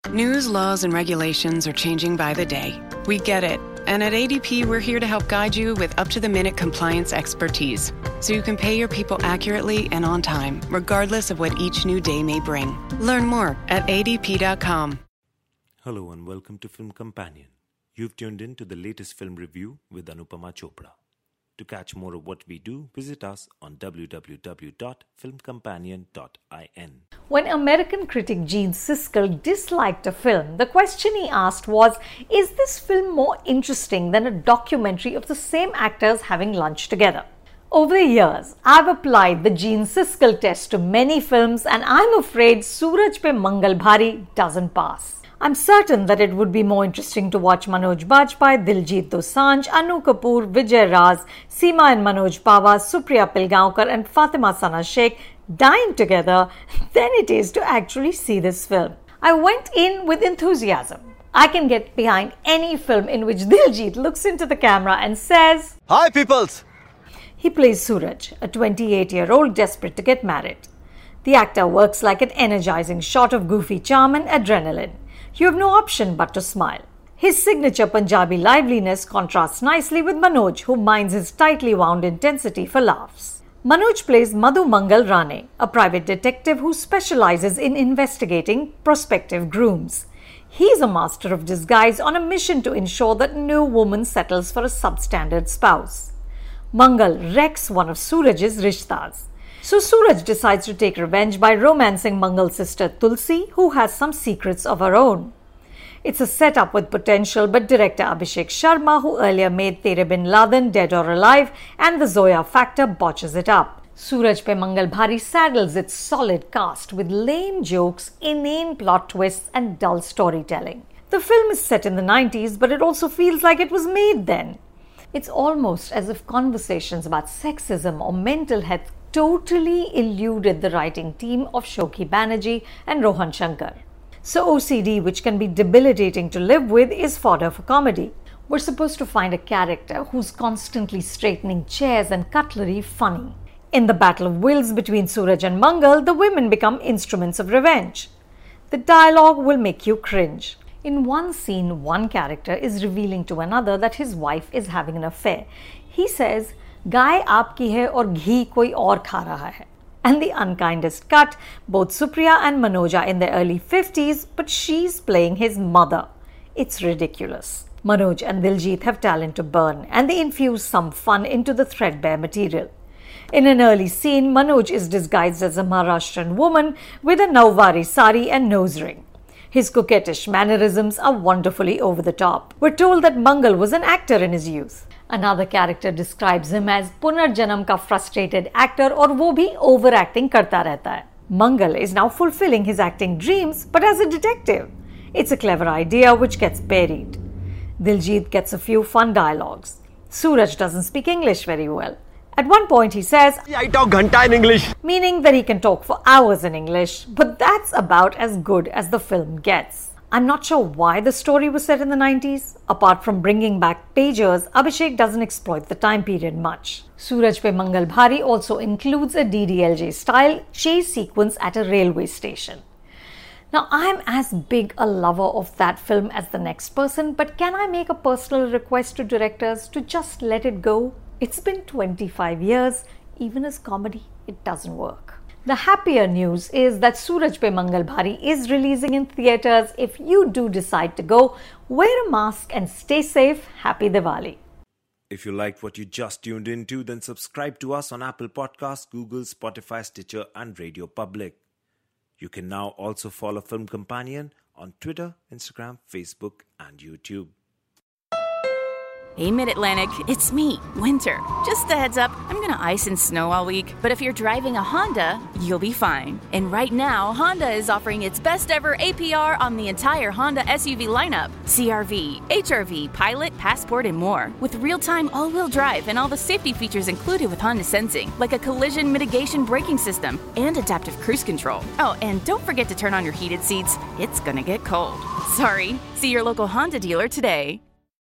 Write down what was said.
News, laws, and regulations are changing by the day. We get it. And at ADP, we're here to help guide you with up-to-the-minute compliance expertise, so you can pay your people accurately and on time, regardless of what each new day may bring. Learn more at adp.com. Hello and welcome to Film Companion. You've tuned in to the latest film review with Anupama Chopra. To catch more of what we do, visit us on www.filmcompanion.in. When American critic Gene Siskel disliked a film, the question he asked was, is this film more interesting than a documentary of the same actors having lunch together? Over the years, I've applied the Gene Siskel test to many films, and I'm afraid Suraj Pe Mangal Bhari doesn't pass. I'm certain that it would be more interesting to watch Manoj Bajpayee, Diljit Dosanjh, Anu Kapoor, Vijay Raz, Seema and Manoj Pava, Supriya Pilgaonkar and Fatima Sana Sheikh dine together than it is to actually see this film. I went in with enthusiasm. I can get behind any film in which Diljit looks into the camera and says, "Hi peoples!" He plays Suraj, a 28-year-old desperate to get married. The actor works like an energizing shot of goofy charm and adrenaline. You have no option but to smile. His signature Punjabi liveliness contrasts nicely with Manoj, who minds his tightly wound intensity for laughs. Manoj plays Madhu Mangal Rane, a private detective who specializes in investigating prospective grooms. He's a master of disguise on a mission to ensure that no woman settles for a substandard spouse. Mangal wrecks one of Suraj's rishtas. So Suraj decides to take revenge by romancing Mangal's sister Tulsi, who has some secrets of her own. It's a setup with potential, but director Abhishek Sharma, who earlier made Tere Bin Laden, Dead or Alive, and The Zoya Factor, botches it up. Suraj Pe Mangal Bhari saddles its solid cast with lame jokes, inane plot twists, and dull storytelling. The film is set in the 90s, but it also feels like it was made then. It's almost as if conversations about sexism or mental health totally eluded the writing team of Shokhi Banerjee and Rohan Shankar. So OCD, which can be debilitating to live with, is fodder for comedy. We're supposed to find a character who's constantly straightening chairs and cutlery funny. In the battle of wills between Suraj and Mangal, the women become instruments of revenge. The dialogue will make you cringe. In one scene, one character is revealing to another that his wife is having an affair. He says, "Gaay aapki hai aur ghee koi aur kha raha hai." And the unkindest cut, both Supriya and Manoj are in their early 50s, but she's playing his mother. It's ridiculous. Manoj and Diljit have talent to burn, and they infuse some fun into the threadbare material. In an early scene, Manoj is disguised as a Maharashtrian woman with a Nauwari sari and nose ring. His coquettish mannerisms are wonderfully over the top. We're told that Mangal was an actor in his youth. Another character describes him as Punarjanam ka frustrated actor और वो भी overacting करता रहता है. Mangal is now fulfilling his acting dreams, but as a detective. It's a clever idea which gets buried. Diljit gets a few fun dialogues. Suraj doesn't speak English very well. At one point he says, "I talk ghanta in English," meaning that he can talk for hours in English, but that's about as good as the film gets. I'm not sure why the story was set in the 90s. Apart from bringing back pagers, Abhishek doesn't exploit the time period much. Suraj Pe Mangal Bhari also includes a DDLJ-style chase sequence at a railway station. Now, I'm as big a lover of that film as the next person, but can I make a personal request to directors to just let it go? It's been 25 years. Even as comedy, it doesn't work. The happier news is that Suraj Pe Mangal Bhari is releasing in theatres. If you do decide to go, wear a mask and stay safe. Happy Diwali. If you liked what you just tuned into, then subscribe to us on Apple Podcasts, Google, Spotify, Stitcher, and Radio Public. You can now also follow Film Companion on Twitter, Instagram, Facebook, and YouTube. Hey, Mid-Atlantic, it's me, Winter. Just a heads up, I'm gonna ice and snow all week, but if you're driving a Honda, you'll be fine. And right now, Honda is offering its best ever APR on the entire Honda SUV lineup. CR-V, HR-V, Pilot, Passport, and more. With real-time all-wheel drive and all the safety features included with Honda Sensing, like a collision mitigation braking system and adaptive cruise control. Oh, and don't forget to turn on your heated seats. It's gonna get cold. Sorry. See your local Honda dealer today.